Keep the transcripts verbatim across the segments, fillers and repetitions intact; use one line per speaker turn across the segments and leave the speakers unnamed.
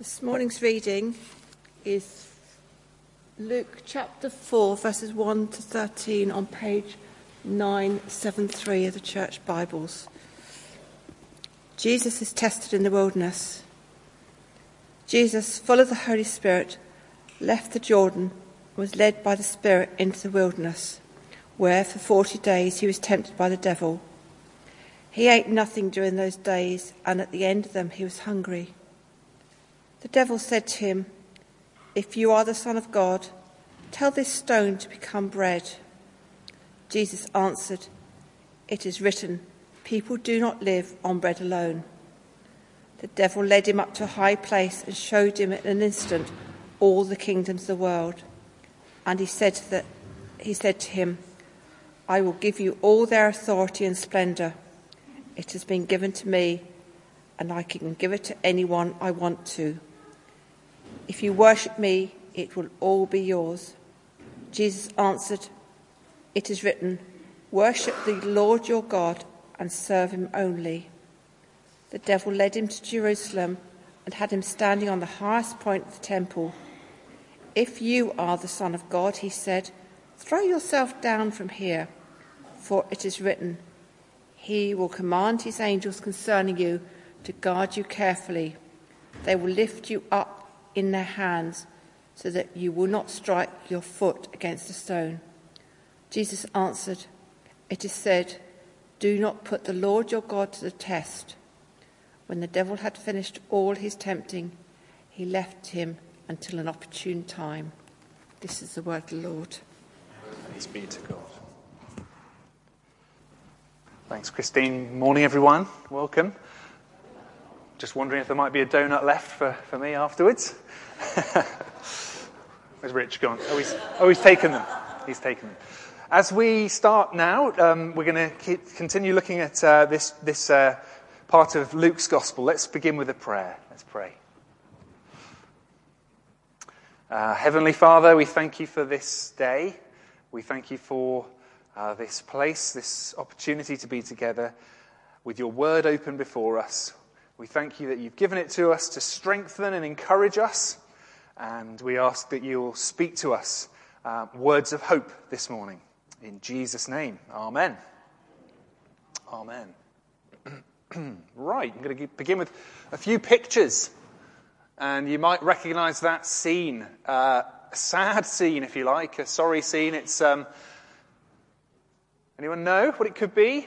This morning's reading is Luke chapter four, verses one to thirteen on page nine seventy-three of the Church Bibles. Jesus is tested in the wilderness. Jesus, full of the Holy Spirit, left the Jordan and was led by the Spirit into the wilderness, where for forty days he was tempted by the devil. He ate nothing during those days, and at the end of them he was hungry. The devil said to him, "If you are the Son of God, tell this stone to become bread." Jesus answered, "It is written, people do not live on bread alone." The devil led him up to a high place and showed him in an instant all the kingdoms of the world. And he said that he said to him, "I will give you all their authority and splendour. It has been given to me, and I can give it to anyone I want to. If you worship me, it will all be yours." Jesus answered, "It is written, worship the Lord your God and serve him only." The devil led him to Jerusalem and had him standing on the highest point of the temple. "If you are the Son of God," he said, "throw yourself down from here, for it is written, he will command his angels concerning you to guard you carefully. They will lift you up in their hands so that you will not strike your foot against a stone." Jesus answered, "It is said, do not put the Lord your God to the test." When the devil had finished all his tempting, he left him until an opportune time. This is the word of the Lord.
Thanks be to God. Thanks, Christine. Morning, everyone. Welcome. Just wondering if there might be a donut left for, for me afterwards. Where's Rich gone? Oh he's, oh, he's taken them. He's taken them. As we start now, um, we're going to continue looking at uh, this, this uh, part of Luke's Gospel. Let's begin with a prayer. Let's pray. Uh, Heavenly Father, we thank you for this day. We thank you for uh, this place, this opportunity to be together with your word open before us. We thank you that you've given it to us to strengthen and encourage us. And we ask that you will speak to us uh, words of hope this morning. In Jesus' name, amen. Amen. Right, I'm going to begin with a few pictures. And you might recognise that scene. Uh, a sad scene, if you like. A sorry scene. It's, um, anyone know what it could be?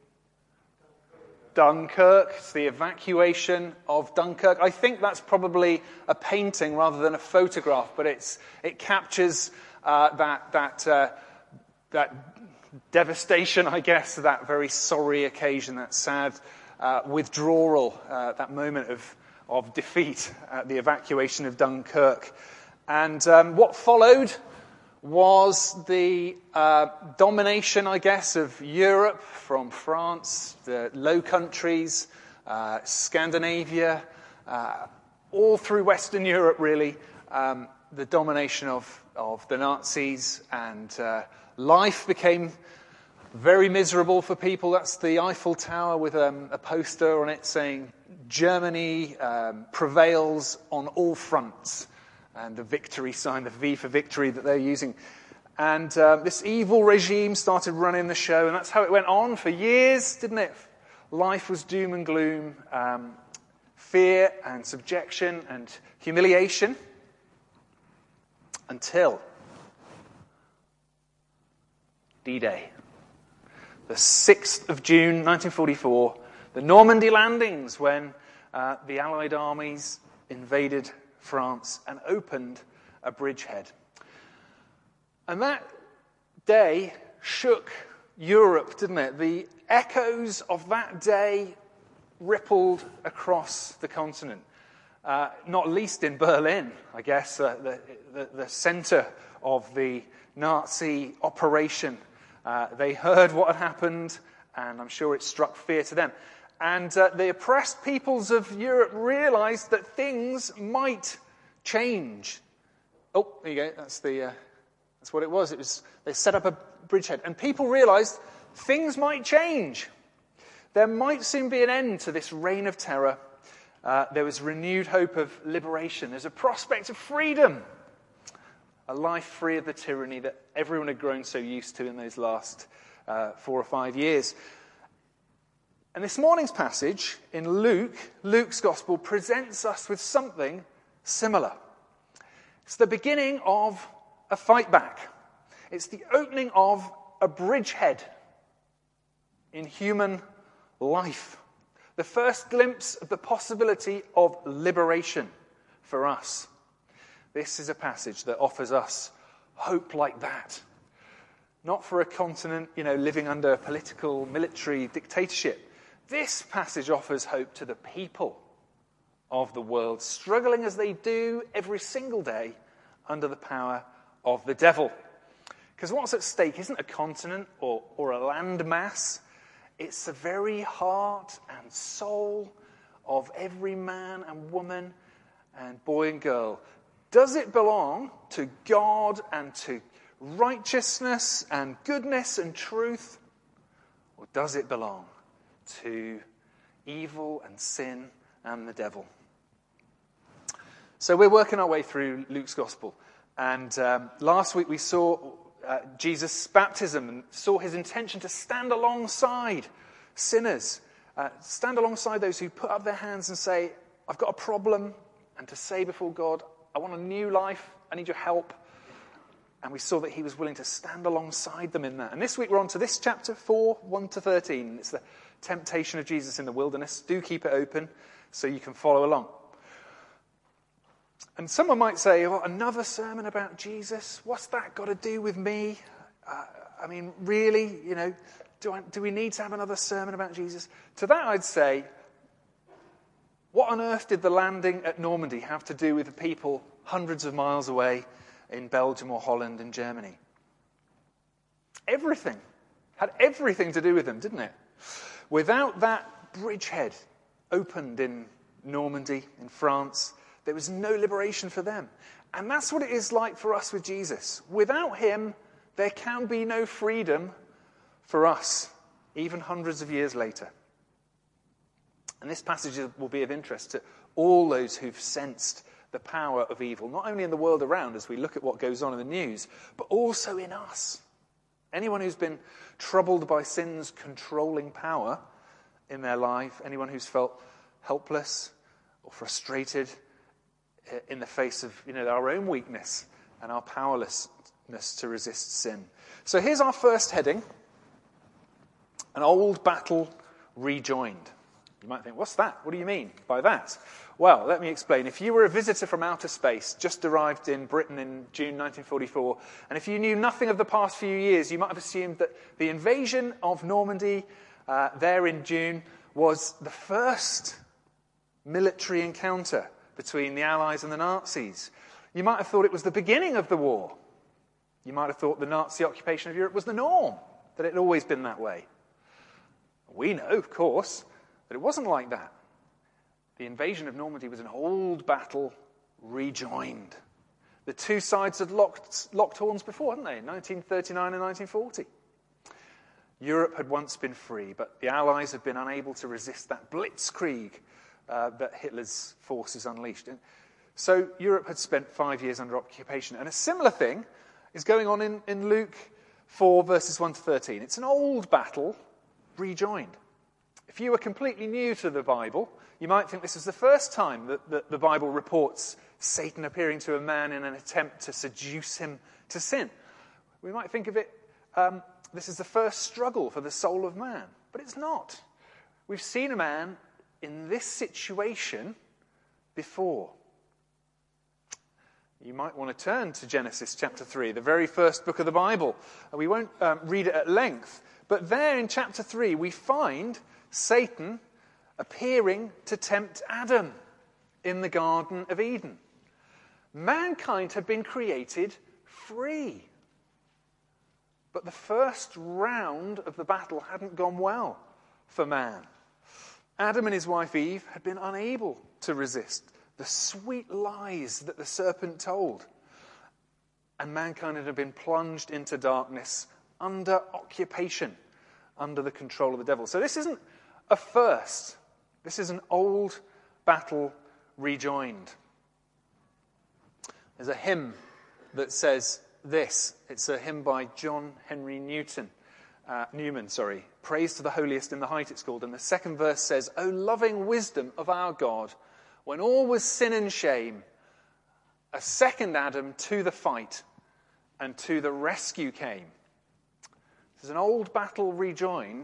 Dunkirk. It's the evacuation of Dunkirk. I think that's probably a painting rather than a photograph, but it's it captures uh, that that uh, that devastation, I guess, that very sorry occasion, that sad uh, withdrawal, uh, that moment of of defeat at the evacuation of Dunkirk. And um, what followed was the uh, domination, I guess, of Europe from France, the Low Countries, uh, Scandinavia, uh, all through Western Europe, really, um, the domination of, of the Nazis, and uh, life became very miserable for people. That's the Eiffel Tower with um, a poster on it saying, "Germany um, prevails on all fronts." And the victory sign, the V for victory that they're using. And uh, this evil regime started running the show, and that's how it went on for years, didn't it? Life was doom and gloom, um, fear and subjection and humiliation, until D-Day. The sixth of June, nineteen forty-four, the Normandy landings, when uh, the Allied armies invaded France and opened a bridgehead. And that day shook Europe, didn't it? The echoes of that day rippled across the continent, uh, not least in Berlin, I guess, uh, the, the, the centre of the Nazi operation. Uh, they heard what had happened, and I'm sure it struck fear to them. And uh, the oppressed peoples of Europe realized that things might change. Oh, there you go. That's the. Uh, that's what it was. It was. They set up a bridgehead, and people realized things might change. There might soon be an end to this reign of terror, Uh, there was renewed hope of liberation. There's a prospect of freedom. A life free of the tyranny that everyone had grown so used to in those last uh, four or five years. And this morning's passage in Luke, Luke's Gospel, presents us with something similar. It's the beginning of a fight back. It's the opening of a bridgehead in human life. The first glimpse of the possibility of liberation for us. This is a passage that offers us hope like that. Not for a continent, you know, living under political, military dictatorship. This passage offers hope to the people of the world, struggling as they do every single day under the power of the devil. Because what's at stake isn't a continent or, or a land mass. It's the very heart and soul of every man and woman and boy and girl. Does it belong to God and to righteousness and goodness and truth? Or does it belong to evil and sin and the devil? So we're working our way through Luke's Gospel. And um, last week we saw uh, Jesus' baptism and saw his intention to stand alongside sinners. Uh, stand alongside those who put up their hands and say, I've got a problem. And to say before God, I want a new life. I need your help. And we saw that he was willing to stand alongside them in that. And this week we're on to this chapter four, one to thirteen. It's the temptation of Jesus in the wilderness. Do keep it open so you can follow along. And someone might say, well, another sermon about Jesus? What's that got to do with me? Uh, I mean, really, you know, do, I, do we need to have another sermon about Jesus? To that I'd say, what on earth did the landing at Normandy have to do with the people hundreds of miles away in Belgium or Holland and Germany? Everything. Had everything to do with them, didn't it? Without that bridgehead opened in Normandy, in France, there was no liberation for them. And that's what it is like for us with Jesus. Without him, there can be no freedom for us, even hundreds of years later. And this passage will be of interest to all those who've sensed the power of evil, not only in the world around as we look at what goes on in the news, but also in us. Anyone who's been troubled by sin's controlling power in their life, anyone who's felt helpless or frustrated in the face of, you know, our own weakness and our powerlessness to resist sin. So here's our first heading: an old battle rejoined. You might think, what's that? What do you mean by that? Well, let me explain. If you were a visitor from outer space, just arrived in Britain in June nineteen forty-four, and if you knew nothing of the past few years, you might have assumed that the invasion of Normandy uh, there in June was the first military encounter between the Allies and the Nazis. You might have thought it was the beginning of the war. You might have thought the Nazi occupation of Europe was the norm, that it had always been that way. We know, of course, that it wasn't like that. The invasion of Normandy was an old battle rejoined. The two sides had locked, locked horns before, hadn't they, in nineteen thirty-nine and nineteen forty. Europe had once been free, but the Allies had been unable to resist that blitzkrieg uh, that Hitler's forces unleashed. And so Europe had spent five years under occupation. And a similar thing is going on in, in Luke four, verses one to thirteen. It's an old battle rejoined. If you were completely new to the Bible, you might think this is the first time that, that the Bible reports Satan appearing to a man in an attempt to seduce him to sin. We might think of it, um, this is the first struggle for the soul of man. But it's not. We've seen a man in this situation before. You might want to turn to Genesis chapter three, the very first book of the Bible. We won't um, read it at length, but there in chapter three we find Satan appearing to tempt Adam in the Garden of Eden. Mankind had been created free. But the first round of the battle hadn't gone well for man. Adam and his wife Eve had been unable to resist the sweet lies that the serpent told. And mankind had been plunged into darkness under occupation, under the control of the devil. So this isn't a first. This is an old battle rejoined. There's a hymn that says this. It's a hymn by John Henry Newton. Uh, Newman, sorry. Praise to the holiest in the height, it's called. And the second verse says, O loving wisdom of our God, when all was sin and shame, a second Adam to the fight and to the rescue came. There's an old battle rejoined,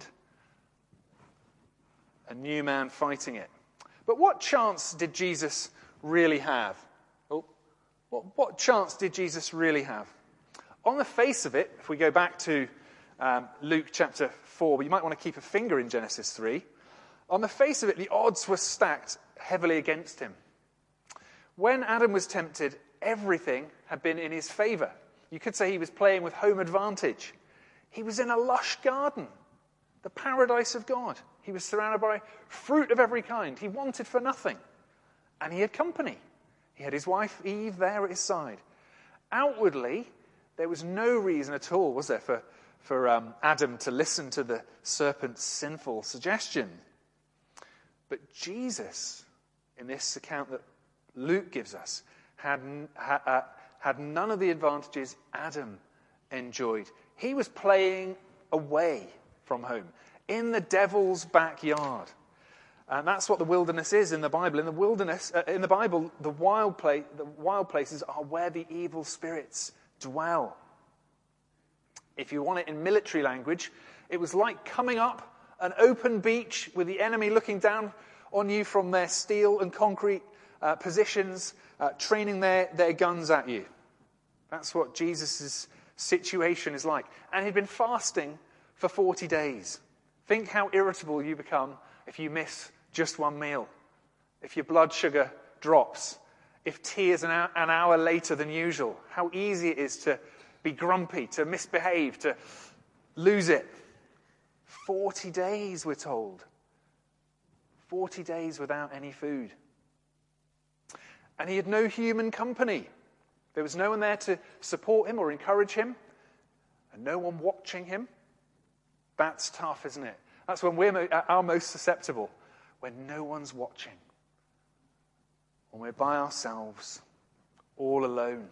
a new man fighting it. But what chance did Jesus really have? Oh, what, what chance did Jesus really have? On the face of it, if we go back to um, Luke chapter four, but you might want to keep a finger in Genesis three. On the face of it, the odds were stacked heavily against him. When Adam was tempted, everything had been in his favor. You could say he was playing with home advantage. He was in a lush garden, the paradise of God. He was surrounded by fruit of every kind. He wanted for nothing. And he had company. He had his wife Eve there at his side. Outwardly, there was no reason at all, was there, for, for um, Adam to listen to the serpent's sinful suggestion. But Jesus, in this account that Luke gives us, had, had, uh, had none of the advantages Adam enjoyed. He was playing away from home, in the devil's backyard. And that's what the wilderness is in the Bible. In the wilderness, uh, in the Bible, the wild, play, the wild places are where the evil spirits dwell. If you want it in military language, it was like coming up an open beach with the enemy looking down on you from their steel and concrete uh, positions, uh, training their, their guns at you. That's what Jesus' situation is like. And he'd been fasting for forty days. Think how irritable you become if you miss just one meal, if your blood sugar drops, if tea is an hour, an hour later than usual, how easy it is to be grumpy, to misbehave, to lose it. Forty days, we're told. Forty days without any food. And he had no human company. There was no one there to support him or encourage him, and no one watching him. That's tough, isn't it? That's when we're mo- our most susceptible, when no one's watching, when we're by ourselves, all alone.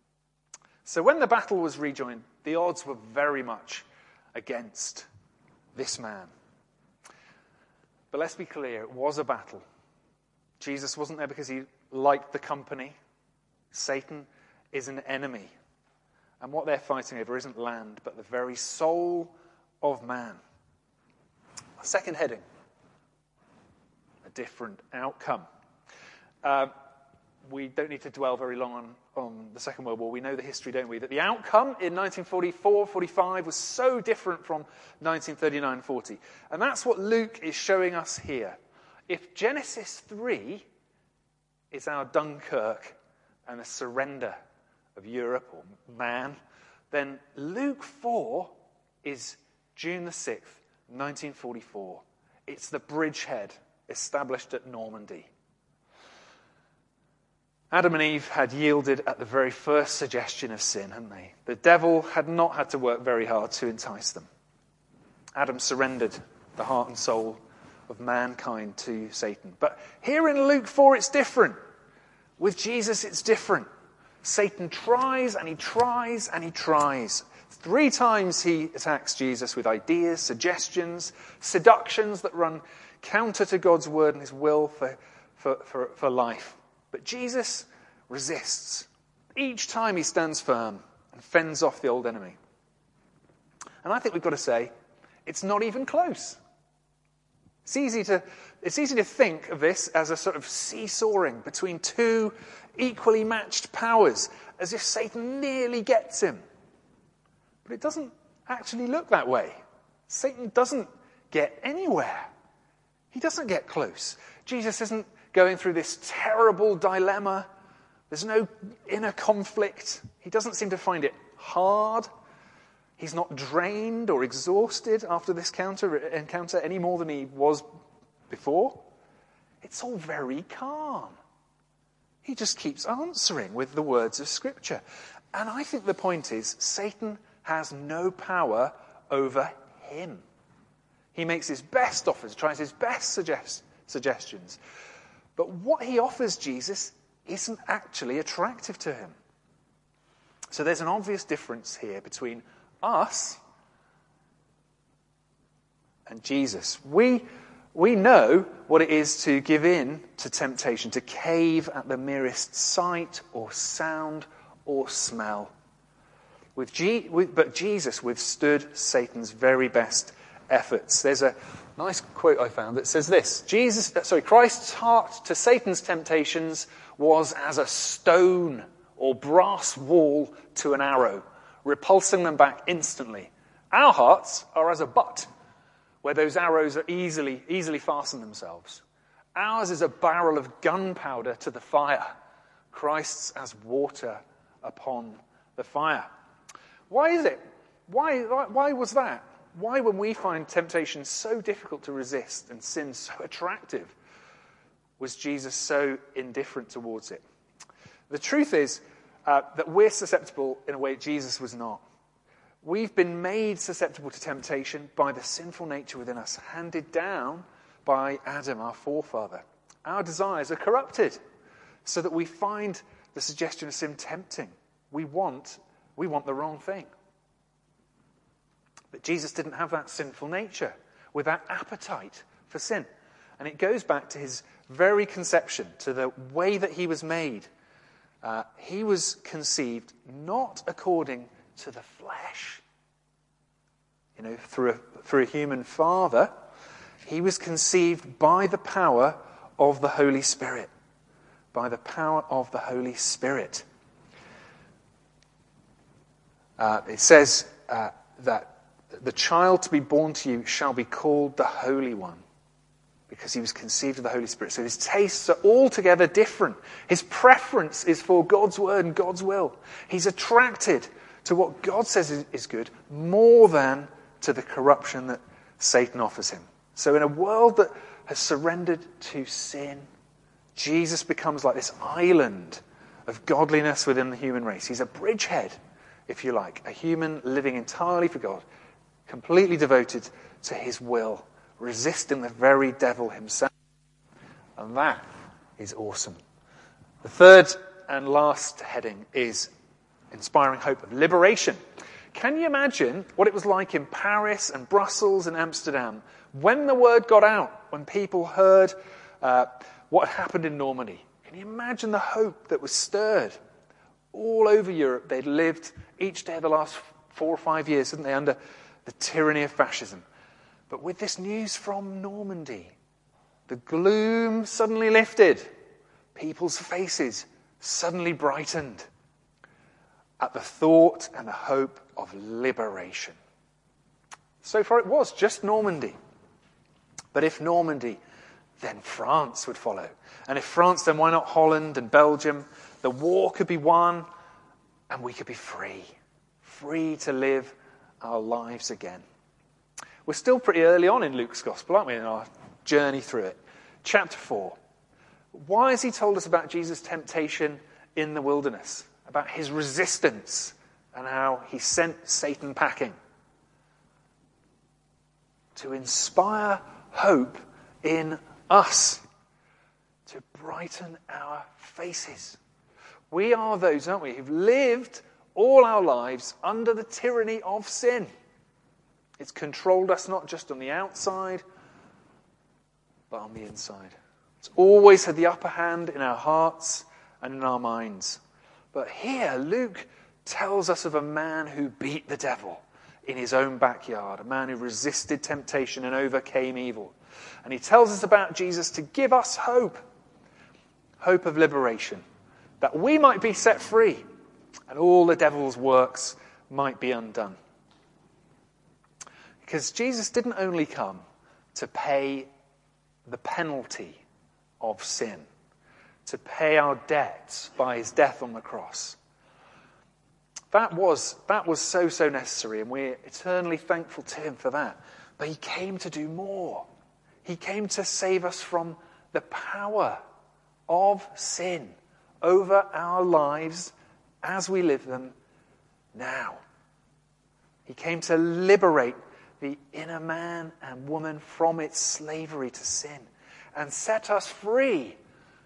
So when the battle was rejoined, the odds were very much against this man. But let's be clear, it was a battle. Jesus wasn't there because he liked the company. Satan is an enemy. And what they're fighting over isn't land, but the very soul of man. Second heading, a different outcome. Uh, we don't need to dwell very long on, on the Second World War. We know the history, don't we? That the outcome in nineteen forty-four forty-five was so different from nineteen thirty-nine forty. And that's what Luke is showing us here. If Genesis three is our Dunkirk and the surrender of Europe or man, then Luke four is June the sixth, nineteen forty-four. It's the bridgehead established at Normandy. Adam and Eve had yielded at the very first suggestion of sin, hadn't they? The devil had not had to work very hard to entice them. Adam surrendered the heart and soul of mankind to Satan. But here in Luke four, it's different. With Jesus, it's different. Satan tries and he tries and he tries. Three times he attacks Jesus with ideas, suggestions, seductions that run counter to God's word and his will for, for, for, for life. But Jesus resists. Each time he stands firm and fends off the old enemy. And I think we've got to say, it's not even close. It's easy to, it's easy to think of this as a sort of seesawing between two equally matched powers, as if Satan nearly gets him. But it doesn't actually look that way. Satan doesn't get anywhere. He doesn't get close. Jesus isn't going through this terrible dilemma. There's no inner conflict. He doesn't seem to find it hard. He's not drained or exhausted after this counter, encounter any more than he was before. It's all very calm. He just keeps answering with the words of Scripture. And I think the point is, Satan has no power over him. He makes his best offers, tries his best suggest, suggestions. But what he offers Jesus isn't actually attractive to him. So there's an obvious difference here between us and Jesus. We, we know what it is to give in to temptation, to cave at the merest sight or sound or smell. With G, with, but Jesus withstood Satan's very best efforts. There's a nice quote I found that says this: Jesus, sorry, Christ's heart to Satan's temptations was as a stone or brass wall to an arrow, repulsing them back instantly. Our hearts are as a butt, where those arrows are easily, easily fasten themselves. Ours is a barrel of gunpowder to the fire. Christ's as water upon the fire. Why is it? Why, why, why was that? Why, when we find temptation so difficult to resist and sin so attractive, was Jesus so indifferent towards it? The truth is uh, that we're susceptible in a way Jesus was not. We've been made susceptible to temptation by the sinful nature within us, handed down by Adam, our forefather. Our desires are corrupted so that we find the suggestion of sin tempting. We want, we want the wrong thing. But Jesus didn't have that sinful nature with that appetite for sin. And it goes back to his very conception, to the way that he was made. Uh, he was conceived not according to the flesh, you know, through a, through a human father. He was conceived by the power of the Holy Spirit. By the power of the Holy Spirit. Uh, it says uh, that the child to be born to you shall be called the Holy One, because he was conceived of the Holy Spirit. So his tastes are altogether different. His preference is for God's word and God's will. He's attracted to what God says is good more than to the corruption that Satan offers him. So in a world that has surrendered to sin, Jesus becomes like this island of godliness within the human race. He's a bridgehead, if you like, a human living entirely for God, completely devoted to his will, resisting the very devil himself. And that is awesome. The third and last heading is inspiring hope of liberation. Can you imagine what it was like in Paris and Brussels and Amsterdam when the word got out, when people heard uh, what happened in Normandy? Can you imagine the hope that was stirred? All over Europe, they'd lived each day of the last four or five years, hadn't they, under the tyranny of fascism. But with this news from Normandy, the gloom suddenly lifted. People's faces suddenly brightened at the thought and the hope of liberation. So far it was just Normandy. But if Normandy, then France would follow. And if France, then why not Holland and Belgium? The war could be won and we could be free. Free to live our lives again. We're still pretty early on in Luke's Gospel, aren't we, in our journey through it? Chapter four. Why has he told us about Jesus' temptation in the wilderness? About his resistance and how he sent Satan packing? To inspire hope in us. To brighten our faces. We are those, aren't we, who've lived all our lives under the tyranny of sin. It's controlled us not just on the outside, but on the inside. It's always had the upper hand in our hearts and in our minds. But here, Luke tells us of a man who beat the devil in his own backyard, a man who resisted temptation and overcame evil. And he tells us about Jesus to give us hope, hope of liberation, that we might be set free and all the devil's works might be undone. Because Jesus didn't only come to pay the penalty of sin, to pay our debts by his death on the cross. That was, that was so, so necessary, and we're eternally thankful to him for that. But he came to do more. He came to save us from the power of sin over our lives as we live them now. He came to liberate the inner man and woman from its slavery to sin and set us free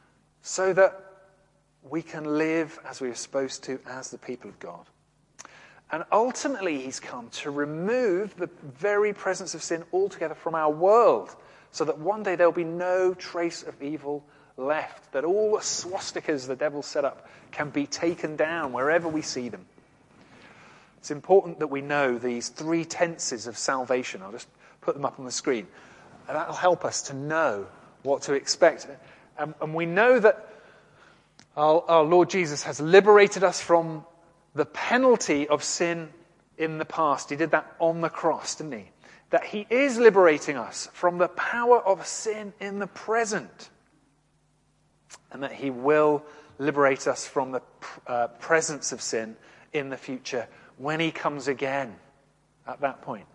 so that we can live as we are supposed to as the people of God. And ultimately, he's come to remove the very presence of sin altogether from our world, so that one day there'll be no trace of evil left, that all the swastikas the devil set up can be taken down wherever we see them. It's important that we know these three tenses of salvation. I'll just put them up on the screen. And that'll help us to know what to expect. And, and we know that our, our Lord Jesus has liberated us from the penalty of sin in the past. He did that on the cross, didn't he? That he is liberating us from the power of sin in the present. And that he will liberate us from the uh, presence of sin in the future when he comes again at that point.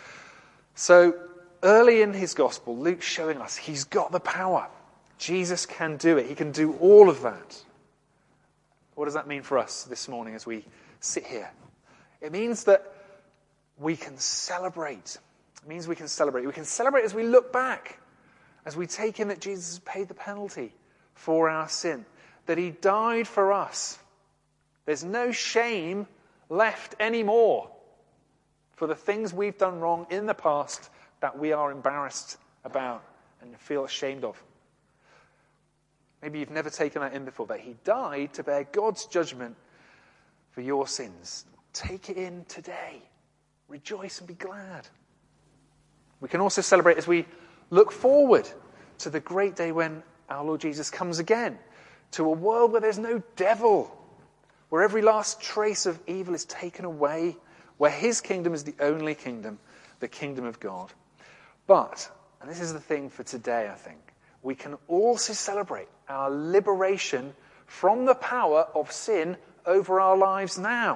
So early in his gospel, Luke's showing us he's got the power. Jesus can do it. He can do all of that. What does that mean for us this morning as we sit here? It means that we can celebrate. It means we can celebrate. We can celebrate as we look back, as we take in that Jesus has paid the penalty for our sin, that he died for us. There's no shame left anymore for the things we've done wrong in the past that we are embarrassed about and feel ashamed of. Maybe you've never taken that in before, that he died to bear God's judgment for your sins. Take it in today. Rejoice and be glad. We can also celebrate as we look forward to the great day when our Lord Jesus comes again, to a world where there's no devil, where every last trace of evil is taken away, where his kingdom is the only kingdom, the kingdom of God. But, and this is the thing for today, I think, we can also celebrate our liberation from the power of sin over our lives now.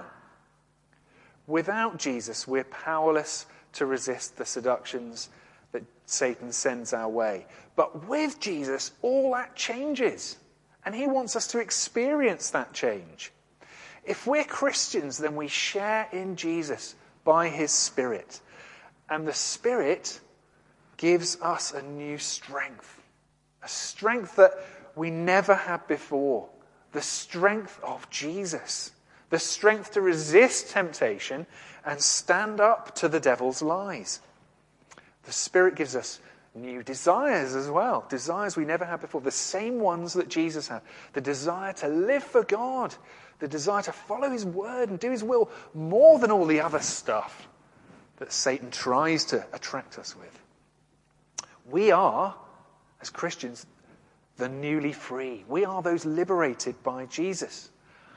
Without Jesus, we're powerless to resist the seductions that Satan sends our way. But with Jesus, all that changes. And he wants us to experience that change. If we're Christians, then we share in Jesus by his Spirit. And the Spirit gives us a new strength. A strength that we never had before. The strength of Jesus. The strength to resist temptation and stand up to the devil's lies. The Spirit gives us new desires as well. Desires we never had before. The same ones that Jesus had. The desire to live for God. The desire to follow his word and do his will more than all the other stuff that Satan tries to attract us with. We are, as Christians, the newly free. We are those liberated by Jesus.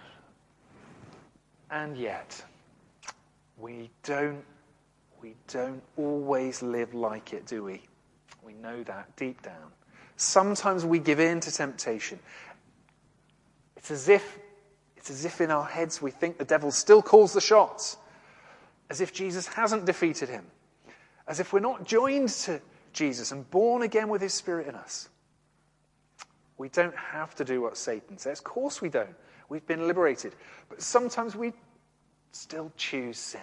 And yet, we don't, we don't always live like it, do we? We know that deep down. Sometimes we give in to temptation. It's as if, it's as if in our heads we think the devil still calls the shots. As if Jesus hasn't defeated him. As if we're not joined to Jesus and born again with his Spirit in us. We don't have to do what Satan says. Of course we don't. We've been liberated. But sometimes we still choose sin.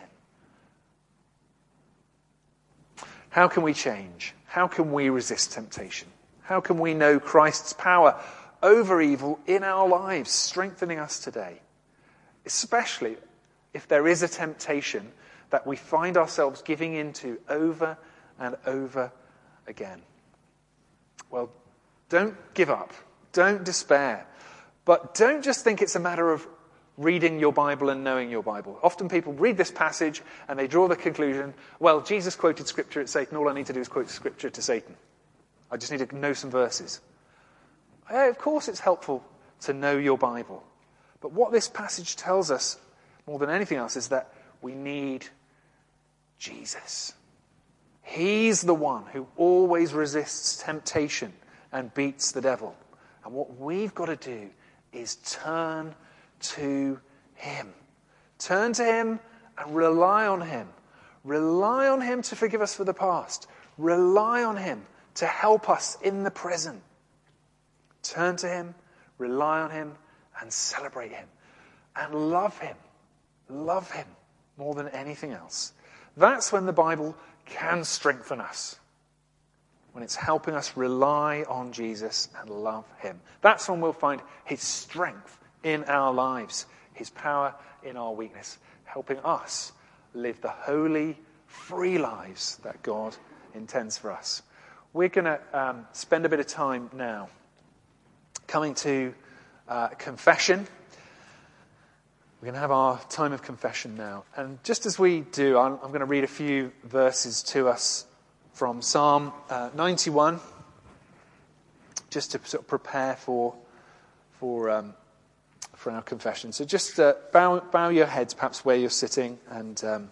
How can we change? How can we resist temptation? How can we know Christ's power over evil in our lives, strengthening us today? Especially if there is a temptation that we find ourselves giving into over and over again. Well, don't give up. Don't despair. But don't just think it's a matter of reading your Bible and knowing your Bible. Often people read this passage and they draw the conclusion, well, Jesus quoted Scripture at Satan. All I need to do is quote Scripture to Satan. I just need to know some verses. Yeah, of course it's helpful to know your Bible. But what this passage tells us, more than anything else, is that we need Jesus. He's the one who always resists temptation and beats the devil. And what we've got to do is turn to him. Turn to him and rely on him. Rely on him to forgive us for the past. Rely on him to help us in the present. Turn to him, rely on him, and celebrate him. And love him. Love him more than anything else. That's when the Bible can strengthen us. when it's helping us rely on Jesus and love him. That's when we'll find his strength in our lives, his power in our weakness, helping us live the holy, free lives that God intends for us. We're going to um, spend a bit of time now coming to uh, confession. We're going to have our time of confession now. And just as we do, I'm, I'm going to read a few verses to us from Psalm uh, ninety-one, just to sort of prepare for for um, for our confession. So just uh, bow bow your heads, perhaps where you're sitting, and um,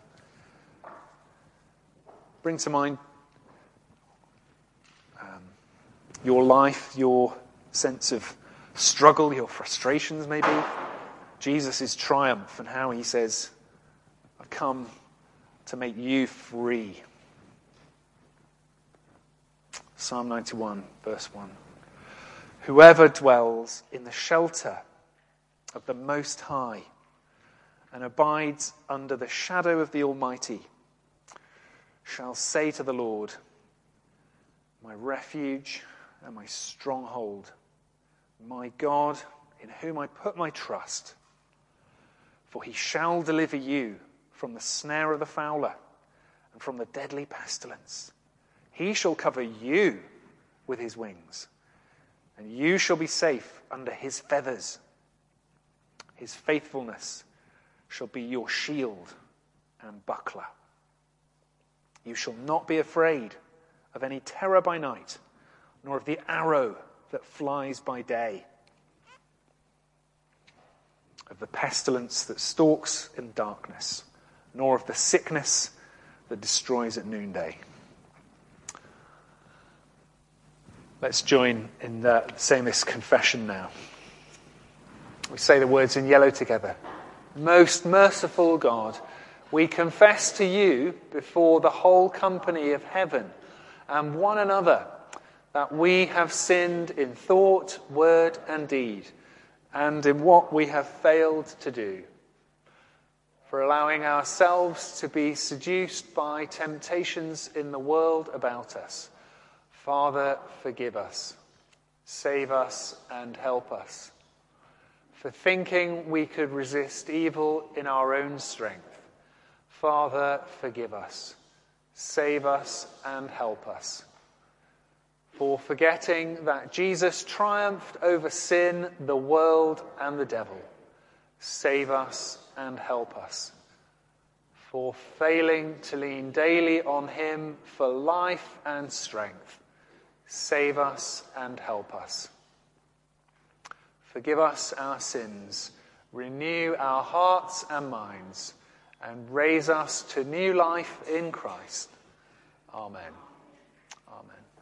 bring to mind um, your life, your sense of struggle, your frustrations, maybe Jesus' triumph, and how he says, "I've come to make you free." Psalm ninety-one, verse one. Whoever dwells in the shelter of the Most High and abides under the shadow of the Almighty shall say to the Lord, my refuge and my stronghold, my God in whom I put my trust. For he shall deliver you from the snare of the fowler and from the deadly pestilence. He shall cover you with his wings, and you shall be safe under his feathers. His faithfulness shall be your shield and buckler. You shall not be afraid of any terror by night, nor of the arrow that flies by day, of the pestilence that stalks in darkness, nor of the sickness that destroys at noonday. Let's join in uh, saying this confession now. We say the words in yellow together. Most merciful God, we confess to you before the whole company of heaven and one another that we have sinned in thought, word, and deed, and in what we have failed to do, for allowing ourselves to be seduced by temptations in the world about us. Father, forgive us, save us, and help us. For thinking we could resist evil in our own strength. Father, forgive us, save us, and help us. For forgetting that Jesus triumphed over sin, the world, and the devil. Save us and help us. For failing to lean daily on him for life and strength. Save us and help us. Forgive us our sins, renew our hearts and minds, and raise us to new life in Christ. Amen. Amen.